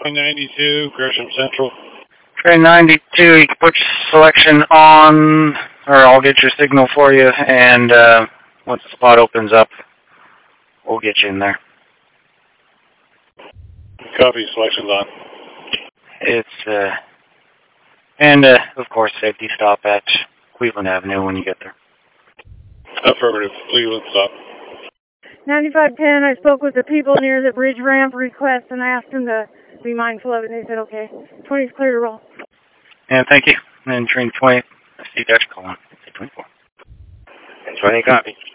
Train 92, Gresham Central. Train 92, you can put your selection on, or I'll get your signal for you, and once the spot opens up, we'll get you in there. Copy, selection's on. It's, and of course, safety stop at Cleveland Avenue when you get there. Affirmative, Cleveland stop. 9510, I spoke with the people near the bridge ramp request and I asked them to be mindful of it, and they said okay. 20 is clear to roll. And thank you. And then train 20, C-dash colon, 24. 20, copy.